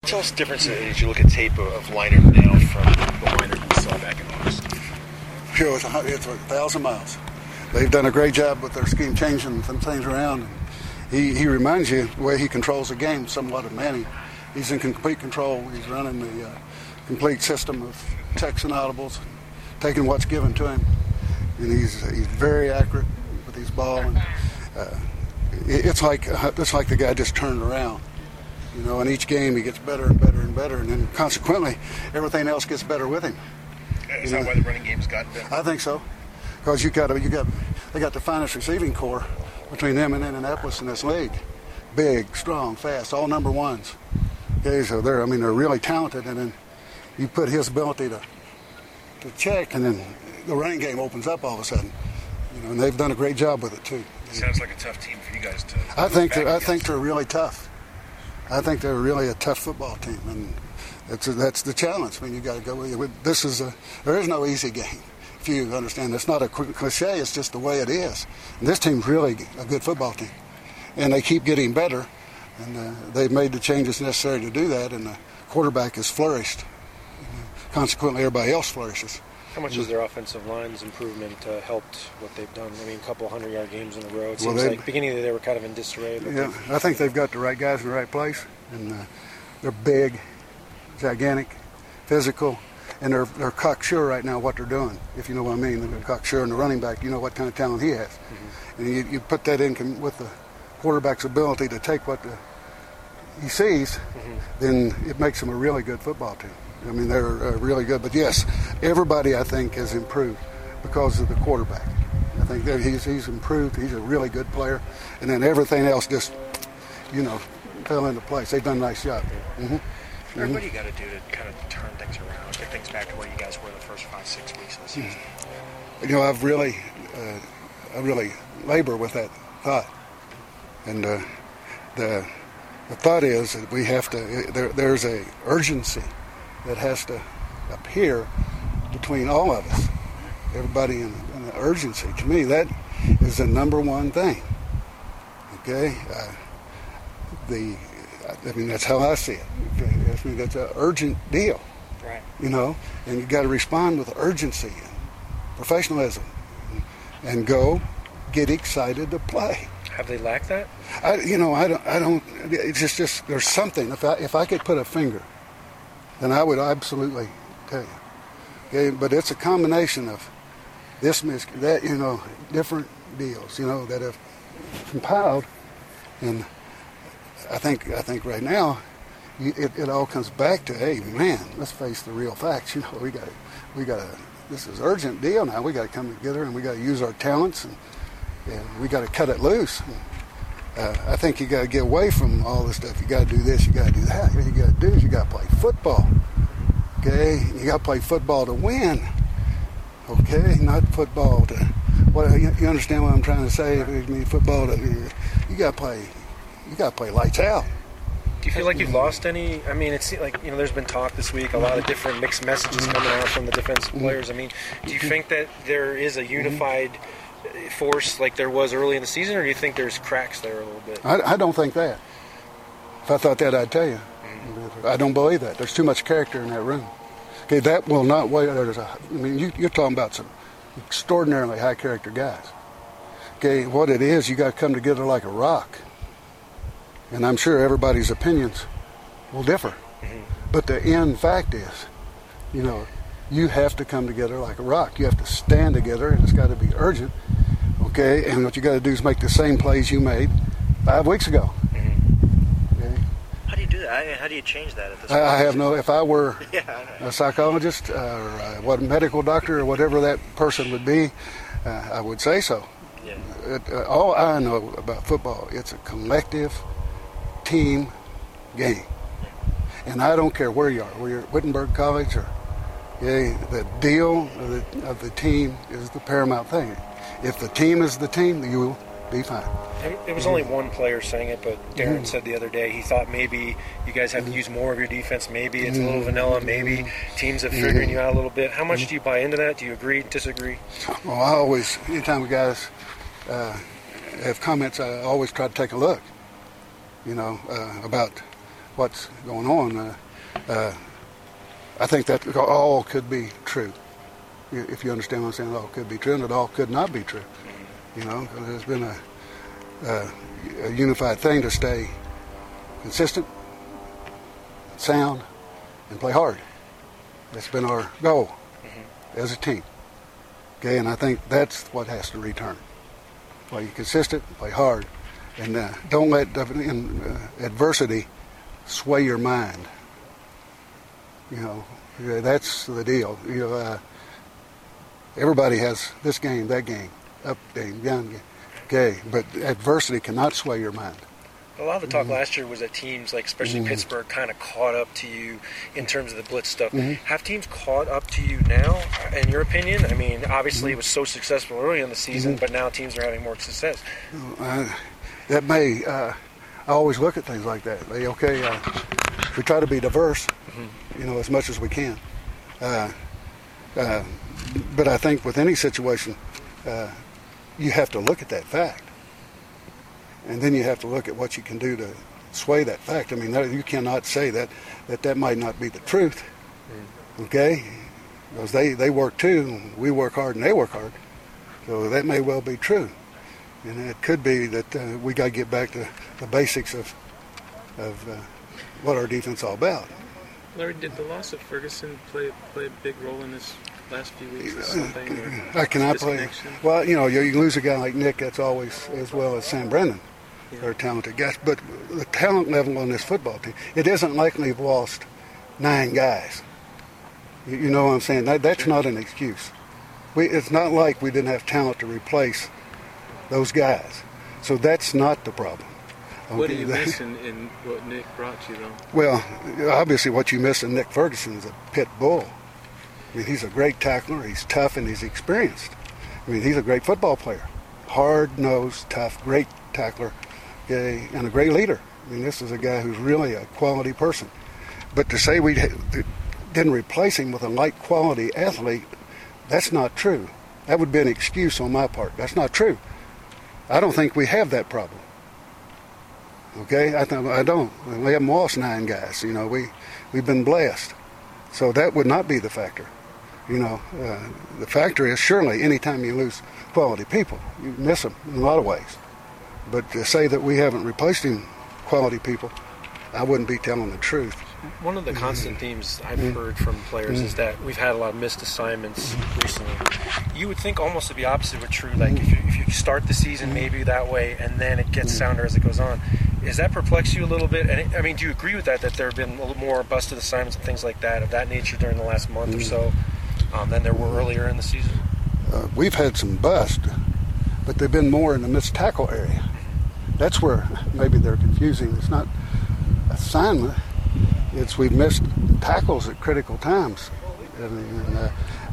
Tell us the difference as you look at tape of Leinart now from the Leinart we saw back in August. Sure, it's 1,000 miles. They've done a great job with their scheme, changing some things around. He reminds you the way he controls the game somewhat of Manny. He's in complete control. He's running the complete system of checks and audibles, taking what's given to him, and he's very accurate with his ball. And it's like the guy just turned around. You know, in each game he gets better and better and better, and then consequently everything else gets better with him. Is that why the running game's gotten better? I think so, because they got the finest receiving corps between them and Indianapolis in this league. Big, strong, fast, all number ones. Okay, so they're really talented, and then you put his ability to check, and then the running game opens up all of a sudden. You know, and they've done a great job with it too. It sounds like a tough team for you guys to. I think they're really tough. I think they're really a tough football team, and that's the challenge. I mean, you got to go with it. There is no easy game. If you understand, it's not a cliche. It's just the way it is. And this team's really a good football team, and they keep getting better. And they've made the changes necessary to do that, and the quarterback has flourished. Consequently, everybody else flourishes. How much has their offensive line's improvement helped what they've done? I mean, a couple 100-yard games in a row. It seems like beginning of the day they were kind of in disarray. But yeah, I think they've got the right guys in the right place, and they're big, gigantic, physical, and they're cocksure right now what they're doing, if you know what I mean. They're cocksure, and the running back, you know what kind of talent he has. Mm-hmm. And you put that in with the quarterback's ability to take what he sees, then it makes them a really good football team. I mean, they're really good. But yes, everybody, I think, has improved because of the quarterback. I think that he's improved. He's a really good player. And then everything else just, fell into place. They've done a nice job. What do you got to do to kind of turn things around, get things back to where you guys were the first 5-6 weeks of the season? I really labor with that thought. And the thought is that we have to, there's a urgency that has to appear between all of us, everybody in an urgency. To me, that is the number one thing. Okay, that's how I see it. Okay? That's an urgent deal. Right. And you got to respond with urgency and professionalism, and go get excited to play. Have they lacked that? I don't. It's just there's something. If I could put a finger, then I would absolutely tell you. Okay, but it's a combination of this, that, different deals, that have compiled, and I think right now, it all comes back to, hey man, let's face the real facts. We got to. This is an urgent deal now. We got to come together, and we got to use our talents, and we got to cut it loose. I think you got to get away from all this stuff. You got to do this. You got to do that. What you got to do is you got to play football. Okay, you got to play football to win. Okay, not football to. What you understand what I'm trying to say? I mean, football to. You got to play. You got to play lights out. Do you feel like you've lost any? I mean, it's like there's been talk this week, a lot of different mixed messages coming out from the defensive players. I mean, do you think that there is a unified force like there was early in the season, or do you think there's cracks there a little bit? I don't think that. If I thought that, I'd tell you. I don't believe that. There's too much character in that room. Okay, that will not wait. You're talking about some extraordinarily high character guys. Okay, what it is, you got to come together like a rock. And I'm sure everybody's opinions will differ. But the end fact is, you have to come together like a rock. You have to stand together, and it's got to be urgent. Okay, and what you got to do is make the same plays you made 5 weeks ago. Okay? How do you do that? How do you change that at this point? I have no. If I were a psychologist or what medical doctor or whatever that person would be, I would say so. Yeah. All I know about football, it's a collective team game, and I don't care where you are, whether you're at Wittenberg College or. The deal of the team is the paramount thing. If the team is the team, you will be fine. It was only one player saying it, but Darren said the other day he thought maybe you guys have to use more of your defense. Maybe it's a little vanilla. Maybe teams are figuring you out a little bit. How much do you buy into that? Do you agree, disagree? Well, I always, anytime we guys have comments, I always try to take a look, about what's going on. I think that all could be true. If you understand what I'm saying, all could be true, and it all could not be true. You know, 'cause there's been a unified thing to stay consistent, sound, and play hard. That's been our goal as a team. Okay, and I think that's what has to return. Play consistent, play hard, and don't let adversity sway your mind. You know, that's the deal. You know, everybody has this game, that game, up game, down game. Okay, but adversity cannot sway your mind. A lot of the talk last year was that teams, like especially Pittsburgh, kind of caught up to you in terms of the blitz stuff. Have teams caught up to you now, in your opinion? I mean, obviously it was so successful early in the season, but now teams are having more success. That may, I always look at things like that. We try to be diverse, you know, as much as we can. But I think with any situation, you have to look at that fact. And then you have to look at what you can do to sway that fact. I mean, you cannot say that might not be the truth, okay? Because they work too, we work hard and they work hard. So that may well be true. And it could be that we got to get back to the basics of what our defense is all about. Larry, did the loss of Ferguson play a big role in this last few weeks or something? Or play? Well, you know, you lose a guy like Nick, that's always, as well as Sam Brennan. Yeah. They're talented guys. But the talent level on this football team, it isn't like we've lost 9 guys. You know what I'm saying? That's not an excuse. It's not like we didn't have talent to replace those guys. So that's not the problem. Okay? What do you miss in what Nick brought you, though? Well, obviously what you miss in Nick Ferguson is a pit bull. I mean, he's a great tackler, he's tough, and he's experienced. I mean, he's a great football player. Hard-nosed, tough, great tackler, okay, and a great leader. I mean, this is a guy who's really a quality person. But to say we didn't replace him with a like-quality athlete, that's not true. That would be an excuse on my part. That's not true. I don't think we have that problem. Okay? I don't. We haven't lost 9 guys. You know, we've been blessed. So that would not be the factor. You know, the factor is surely anytime you lose quality people, you miss them in a lot of ways. But to say that we haven't replaced him quality people, I wouldn't be telling the truth. One of the constant themes I've heard from players is that we've had a lot of missed assignments recently. You would think almost to be opposite were true. Like if you start the season maybe that way and then it gets sounder as it goes on. Does that perplex you a little bit? And I mean, do you agree with that there have been a little more busted assignments and things like that of that nature during the last month or so than there were earlier in the season? We've had some bust, but they've been more in the missed tackle area. That's where maybe they're confusing. It's not assignment. It's we've missed tackles at critical times. And,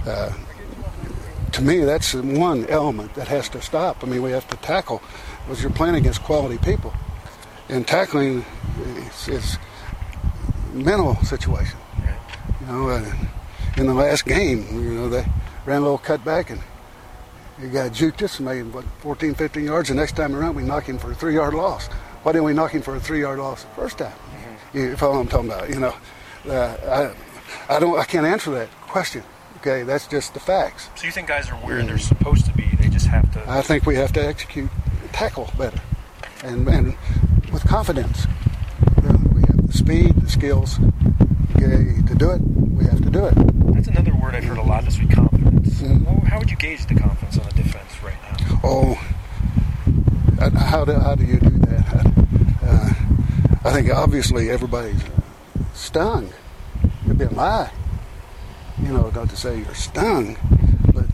to me, that's one element that has to stop. I mean, we have to tackle because you're playing against quality people. And tackling is mental situation. You know, in the last game, you know, they ran a little cutback and the guy juked us and made 14, 15 yards. The next time around, we knocked him for a 3-yard loss. Why didn't we knock him for a 3-yard loss the first time? You follow what I'm talking about? You know, I can't answer that question. Okay, that's just the facts. So you think guys are where they're supposed to be? They just have to. I think we have to execute, tackle better, and with confidence. You know, we have the speed, the skills. Okay, to do it, we have to do it. That's another word I've heard a lot this week: confidence. Well, how would you gauge the confidence on the defense right now? Oh, how do you do that? I think obviously everybody's stung. It'd be a lie, you know, not to say you're stung, but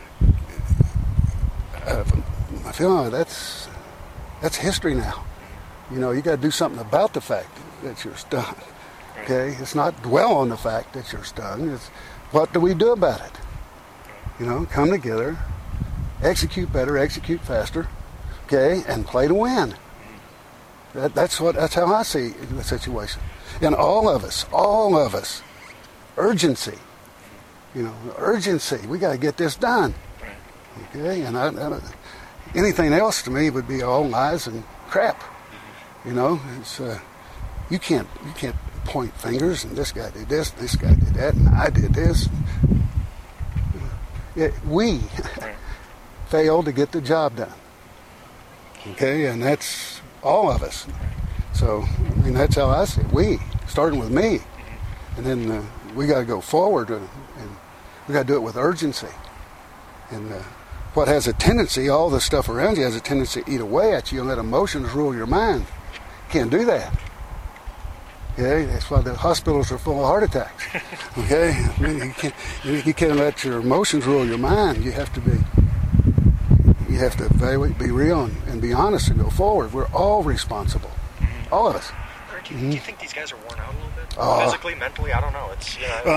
I feel like that's history now. You know, you got to do something about the fact that you're stung. Okay, it's not dwell on the fact that you're stung. It's what do we do about it? You know, come together, execute better, execute faster, okay, and play to win. That's how I see the situation. And all of us, urgency. You know, urgency. We got to get this done. Okay, and anything else to me would be all lies and crap. You know, You can't point fingers and this guy did this, this guy did that, and I did this. We failed to get the job done. Okay, and that's all of us. So, I mean, that's how I see it. We, starting with me. And then we got to go forward, and we got to do it with urgency. And what has a tendency, all the stuff around you has a tendency to eat away at you and let emotions rule your mind. Can't do that. Okay, that's why the hospitals are full of heart attacks. Okay, I mean, you can't let your emotions rule your mind. You have to evaluate, be real, and be honest and go forward. We're all responsible, all of us. Do you think these guys are worn out a little bit? Physically, mentally, I don't know. It's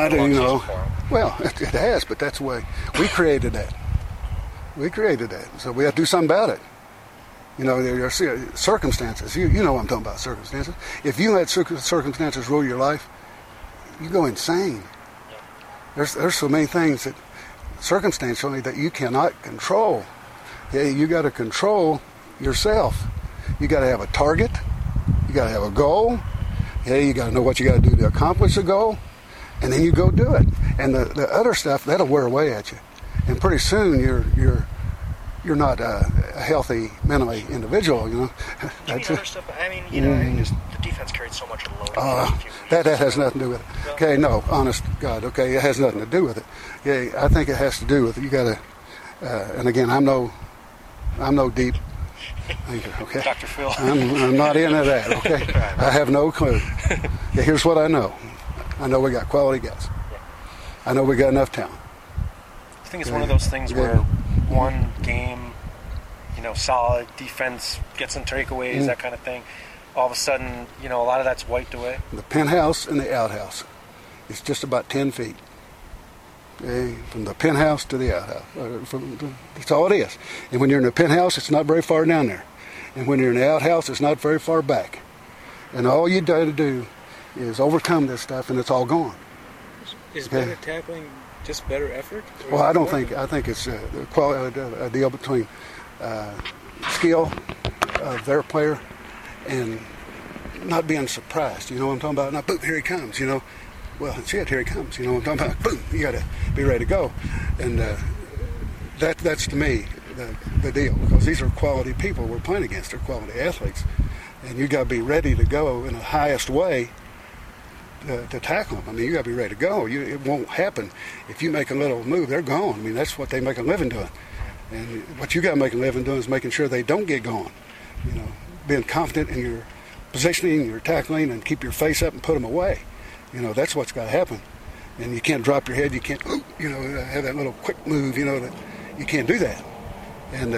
Well, it has, but that's the way we created that. We created that, so we have to do something about it. You know, there are circumstances. You know what I'm talking about, circumstances. If you let circumstances rule your life, you go insane. There's so many things that circumstantially that you cannot control. Yeah, you got to control yourself. You got to have a target. You got to have a goal. Yeah, you got to know what you got to do to accomplish the goal, and then you go do it. And the other stuff that'll wear away at you, and pretty soon you're not a healthy mentally individual. You know. That's other stuff. I mean, you know, just the defense carried so much load. That has nothing to do with it. Okay, no, honest God. Okay, it has nothing to do with it. Yeah, I think it has to do with it. You got to. And again, I'm no deep thinker. Okay, Dr. Phil. I'm not into that. Okay, I have no clue. Yeah, here's what I know. I know we got quality guys. I know we got enough talent. I think it's one of those things where one game, you know, solid defense, get some takeaways, that kind of thing. All of a sudden, you know, a lot of that's wiped away. The penthouse and the outhouse. It's just about 10 feet. Okay? From the penthouse to the outhouse. That's all it is. And when you're in the penthouse, it's not very far down there. And when you're in the outhouse, it's not very far back. And all you got to do is overcome this stuff, and it's all gone. Is better tackling just better effort? Well, I don't think. I think it's a deal between skill of their player and not being surprised. You know what I'm talking about? Now, boom, here he comes. You know, well, shit, here he comes. You know what I'm talking about? Boom, you got to be ready to go. And that's to me the deal, because these are quality people we're playing against. They're quality athletes, and you got to be ready to go in the highest way. To tackle them. I mean, you got to be ready to go. It won't happen if you make a little move. They're gone. I mean, that's what they make a living doing. And what you got to make a living doing is making sure they don't get gone. You know, being confident in your positioning, your tackling, and keep your face up and put them away. You know, that's what's got to happen. And you can't drop your head. You can't, you know, have that little quick move. You know, that you can't do that. And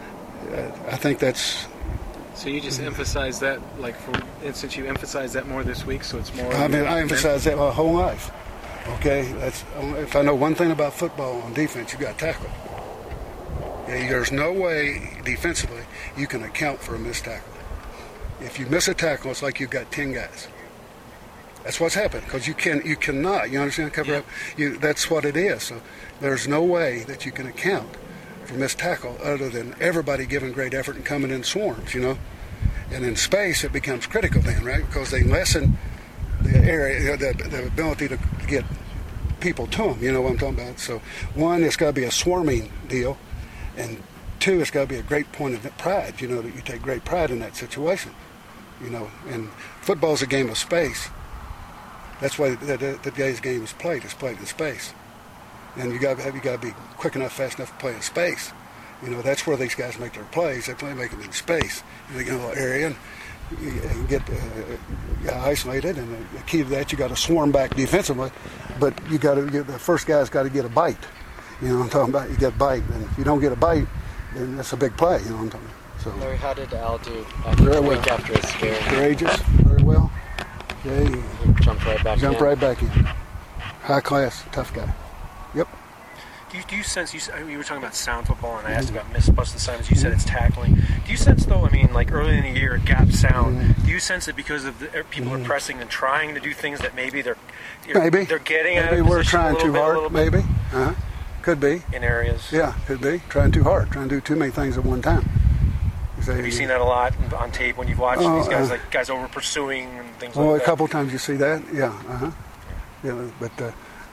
I think that's. So you just emphasize that, like, for instance, you emphasize that more this week, so it's more. I mean, I emphasize that my whole life. Okay, that's if I know one thing about football on defense, you got to tackle. Yeah, there's no way defensively you can account for a missed tackle. If you miss a tackle, it's like you've got 10 guys. That's what's happened, because you cannot. You understand? Cover up. That's what it is. So there's no way that you can account for missed tackle other than everybody giving great effort and coming in swarms, you know. And in space, it becomes critical then, right? Because they lessen the area, the ability to get people to them, you know what I'm talking about. So one, it's got to be a swarming deal, and two, it's got to be a great point of pride, you know, that you take great pride in that situation, you know. And football's a game of space. That's why the day's game is played. It's played in space. And you got to be quick enough, fast enough to play in space. You know, that's where these guys make their plays. They make them in space. And they get a little area and you get isolated. And the key to that, you got to swarm back defensively. But you got to the first guy's got to get a bite. You know what I'm talking about? You get a bite, and if you don't get a bite, then that's a big play. You know what I'm talking about? So Larry, how did Al do very the well. week after his scare? Courageous, very well. Yeah, he Jumped right back in. High class, tough guy. Yep. Do you sense, you were talking about sound football, and I asked about missed busted assignments, you said it's tackling. Do you sense, though, I mean, like early in the year, gap sound, do you sense that because of people are pressing and trying to do things that maybe they're getting out of maybe we're trying too hard, maybe. Could be. In areas. Yeah, could be. Trying too hard, trying to do too many things at one time. Have you seen that a lot on tape when you've watched these guys, like guys over pursuing? things Well, like a that. couple times you see that, yeah, yeah. But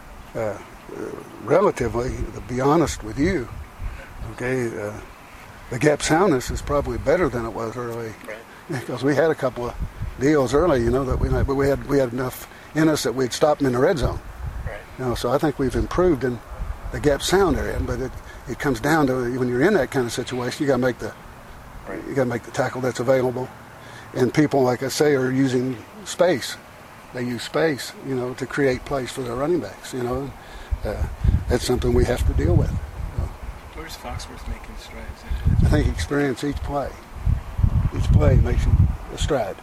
relatively, to be honest with you, okay, the gap soundness is probably better than it was early, Right. because we had a couple of deals early, that but we had enough in us that we'd stop them in the red zone. Right. So I think we've improved in the gap sound area, but it comes down to when you're in that kind of situation, you got to make the tackle that's available, and people, like I say, are using space. They use space, to create plays for their running backs. That's something we have to deal with. Where's Foxworth making strides? I think experience each play. Each play makes him a stride.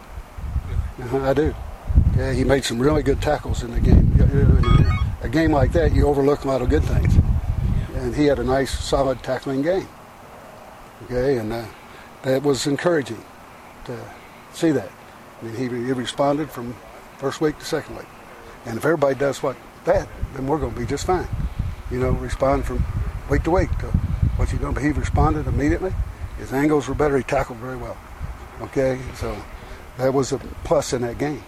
I do. Yeah, he made some really good tackles in the game. In a game like that, you overlook a lot of good things. And he had a nice, solid tackling game. Okay, and that was encouraging to see that. I mean, he responded from first week to second week. And if everybody does then we're going to be just fine. Respond from week to week to what you're doing. But he responded immediately. His angles were better. He tackled very well. Okay, so that was a plus in that game.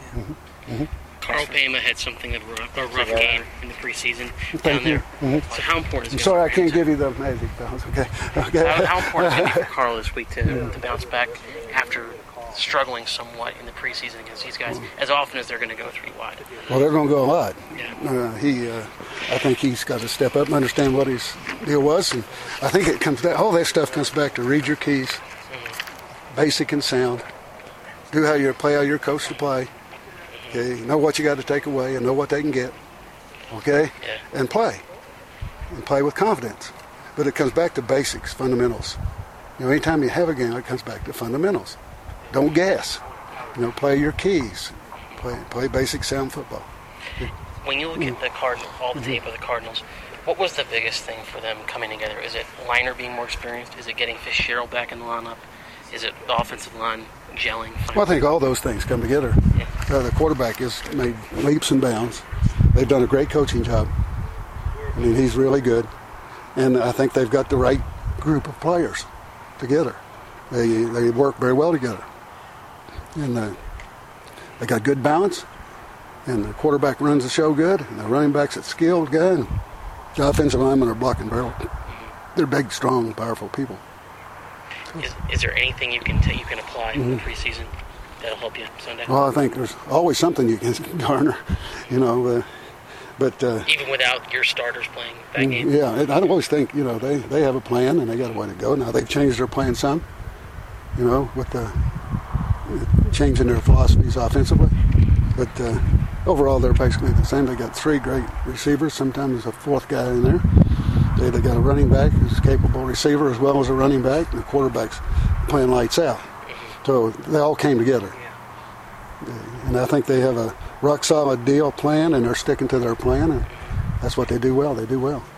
Carl Pema had something of a rough game in the preseason Thank down you. there. So how important is I'm it sorry I for can't him give you the magic balance. Okay. how important is it for Carl this week to bounce back after struggling somewhat in the preseason against these guys as often as they're going to go 3 wide? Well, they're going to go a lot. Yeah. I think he's got to step up and understand what his deal was, and I think all that stuff comes back to read your keys, basic and sound, do how you're coached to play. Okay, know what you got to take away and know what they can get. Okay, and play with confidence. But it comes back to basics, fundamentals. Anytime you have a game, it comes back to fundamentals. Don't guess. Play your keys. Play basic, sound football. When you look at the Cardinals, all the tape of the Cardinals, what was the biggest thing for them coming together? Is it Liner being more experienced? Is it getting Fitzgerald back in the lineup? Is it the offensive line gelling? Well, I think all those things come together. The quarterback has made leaps and bounds. They've done a great coaching job. I mean, he's really good. And I think they've got the right group of players together. They work very well together. And they got good balance. And the quarterback runs the show good. And the running back's a skilled guy. And the offensive linemen are blocking very well. They're big, strong, powerful people. Is there anything you can apply in the preseason that'll help you Sunday? Well, I think there's always something you can garner, but even without your starters playing that game? Yeah, I always think, they have a plan and they got a way to go. Now, they've changed their plan some, with the changing their philosophies offensively. But overall, they're basically the same. They got 3 great receivers. Sometimes there's a 4th guy in there. They got a running back who's a capable receiver as well as a running back, and the quarterback's playing lights out. So they all came together. And I think they have a rock-solid deal plan, and they're sticking to their plan, and that's what they do well. They do well.